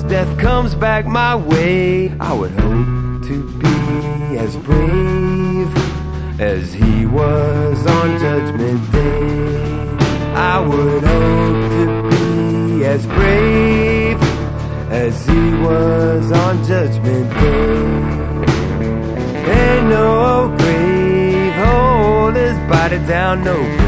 death comes back my way, I would hope to be as brave as he was on Judgment Day. I would hope to be as brave as he was on Judgment Day. Ain't no grave hold his body down, no